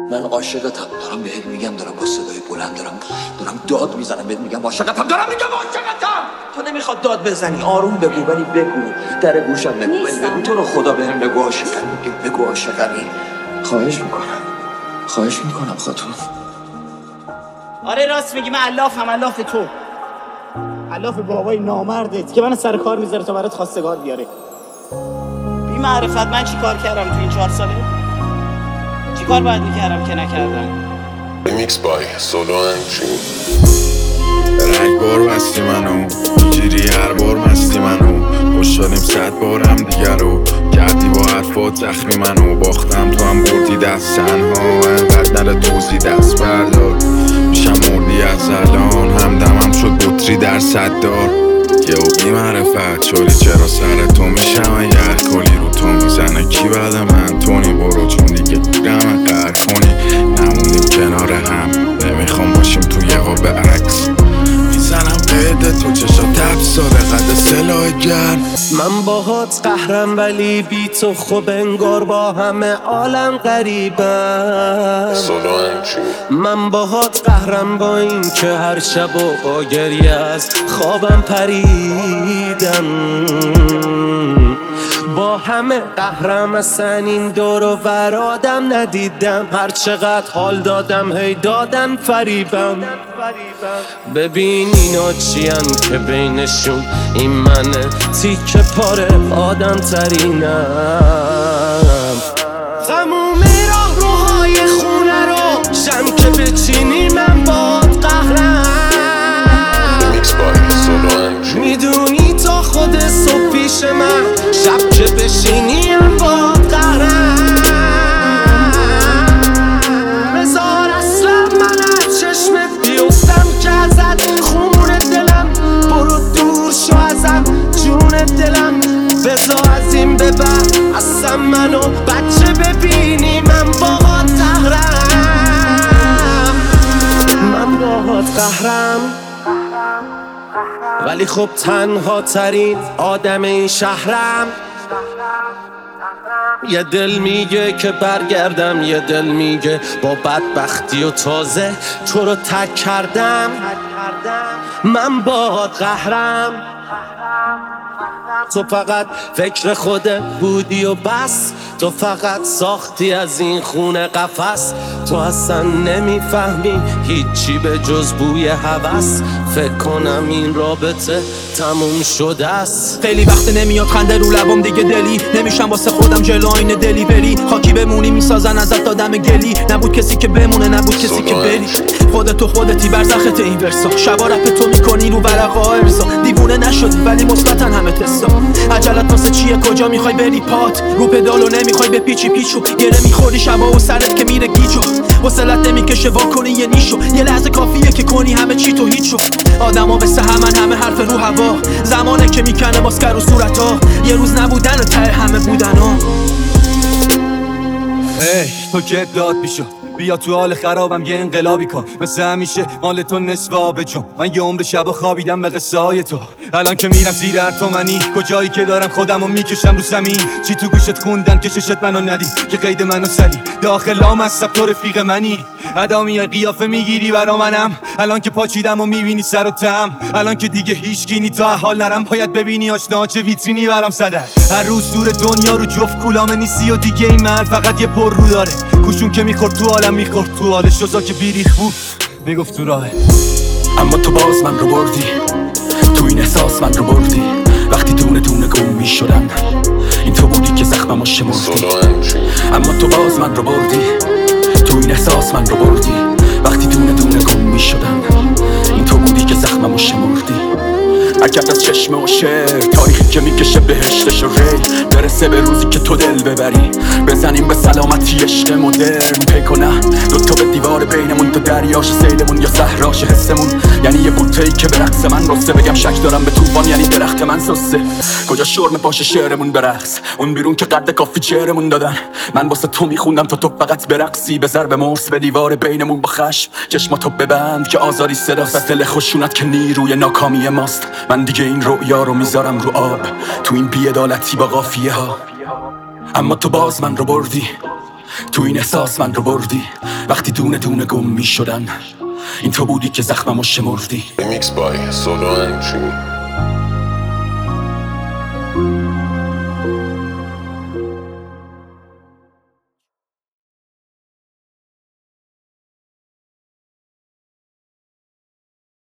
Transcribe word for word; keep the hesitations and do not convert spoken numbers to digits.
من عاشقتم، دارم بهت میگم، دارم با صدای بلند دارم دارم داد میزنم بهت میگم عاشقتم، دارم میگم عاشقتم. تو نمیخواد داد بزنی، آروم بگو، ولی بگو، در گوشم بگو، ولی بگو تو رو خدا بهم بگو عاشقمی، بگو عاشقمی. خواهش میکنم خواهش میکنم خاتون. آره راست میگی، من علافم، علاف تو، علاف بابای نامردت که من سر کار میذاره تا برات خواستگار بیاره. بی معرفت من چی کار کردم تو این چهار ساله؟ چی کار باید میکردم که نکردم؟ ریمیکس بای سولو انجین. رگبار بستی منو میگیری هر بار مستی منو، خوشحالیم صد بار هم دیگر رو کردی با حرفات زخمی منو، باختم تو هم بردی دست تنها، انقدر نره دوزی دست بردار، میشم مردی از الان، همدمم شد بطری در صد دار. یه بی معرفت چوری چرا سر تو میشم اگر کلی رو تو میزنه کی بعد من؟ تونی برو چون دیگه گیرم قهر کنی، نمونیم کنار هم، نمیخوام باشیم تو یه قاب عکس، میزنم قیده تو چشا تبساره قد سلاح گرم. من باهات قهرم ولی بی تو خوب انگار با همه عالم غریبم. سولو انجین. من باهات قهرم با این که هر شب و با گریه از خوابم پریدم، با همه قهرم اصلا این دور و ور آدم ندیدم، هر چقدر حال دادم هی دادن فریبم. ببین اینا چیان که بینشون این منه تیکه پاره آدم ترینم. تمومی راه روهای خونه رو شم که بچینی من باد قهرم. ریمیکس بای سولو انجین. میدونی تا خود صبح پیش من شب که بشینی من باد قهرم. بذار اصلا من از چشمت بیفتم که ازت خون دلم، برو دور شو ازم جون دلم، بذار از این به بعد اصلا منو بچه ببینی من باهات قهرم. من باهات قهرم ولی خب تنها ترین آدم این شهرم. یه دل میگه که برگردم، یه دل میگه با بدبختی و تازه تو رو تک کردم. من باهات قهرم، تو فقط فکر خودت بودی و بس، تو فقط ساختی از این خونه قفس، تو اصلا نمیفهمی هیچی به جز بوی هوس، فکر کنم این رابطه تموم شده است. خیلی وقت نمیاد خنده رو لبام دیگه، دلی نمیشم واسه خودم جلو آینه دلی بری، خاکی بمونی میسازن ازت دادم گلی، نبود کسی که بمونه نبود کسی که بری، خودتو خودتی برزخت این ورسا، شبا رپ تو میکنی رو ورقا ارزا، دیوونه نشدی ولی مثبتن همه تستا، عجلت واسه چیه کجا میخوای بری پات رو پدالو نمیخوای به پیچی پیچو، گره میخوری شبا و سرت که میره گیجو، وصلت نمیکشه وا کنی یه نیشو، یه لحظه کافیه که کنی همه چی تو هیچو، آدما مثل همن همه حرف رو هوا، زمانه که میکنه ماسکر و صورتا، یه روز نبودن و ته همه بودن ها. ای تو که داد بیشو بیا تو حال خرابم یه انقلابی کن، مثل همیشه مال تو نصف آب جون، من یه عمر شبا خوابیدم به قصه های تو، الان که میرم زیر هر تومنی کجایی که دارم خودمو میکشم رو زمین، چی تو گوشت خوندن که چشت منو ندید که قید منو زدی، داخل لام از تو رفیق منی، ادا میای قیافه میگیری برا منم، الان که پاچیدم و میبینی سر و تم، الان که دیگه هیچ گینی تا حال نرم، باید ببینی آشنا چه ویترینی برام زدن، هر روز دور دنیا رو جفت کولام نیستی و دیگه این من فقط یه پر رو داره، کوشون که میخورد تو حالم میخورد تو حالش، شزا که بیریخ بود میگفت تو راهه، اما تو باز من رو بردی، تو این احساس من رو بردی، وقتی دونه دونه گم میشدم این تو بودی که زخممو شمردی، اما تو باز من رو بردی، تو این احساس من رو بردی، وقتی دونه دونه گم میشدم این تو بودی که زخممو شمردی، اگر از چشم و شعر تاریخی که میکشه بهشتش و ری، برسه به روزی که تو دل ببری، بزنیم به سلامتی عشق مدرن، پیکنه دوتا به دیوار بینمون، تا دریاش سیلمون یا صحراش حسمون، یعنی یه بوتهی که به رقص من رسه، بگم شک دارم به طوفان یعنی درخت من سسه، کجا شرم باشه شعرمون برقص، اون بیرون که قد کافی چهرمون دادن، من واسه تو میخوندم تا تو فقط برقصی، به ضرب مرس به دیوار بینمون با خشم، چشماتو ببند که آزاری صداست، دل خشونت که نیروی ناکامی ماست، من دیگه این رؤیا رو میذارم رو آب، تو این بی‌عدالتی با قافیه ها، اما تو باز من رو بردی، تو این احساس من رو بردی وقتی دونه دونه گم می شدن این تو بودی که زخممو شمردی Remix by Solo and June.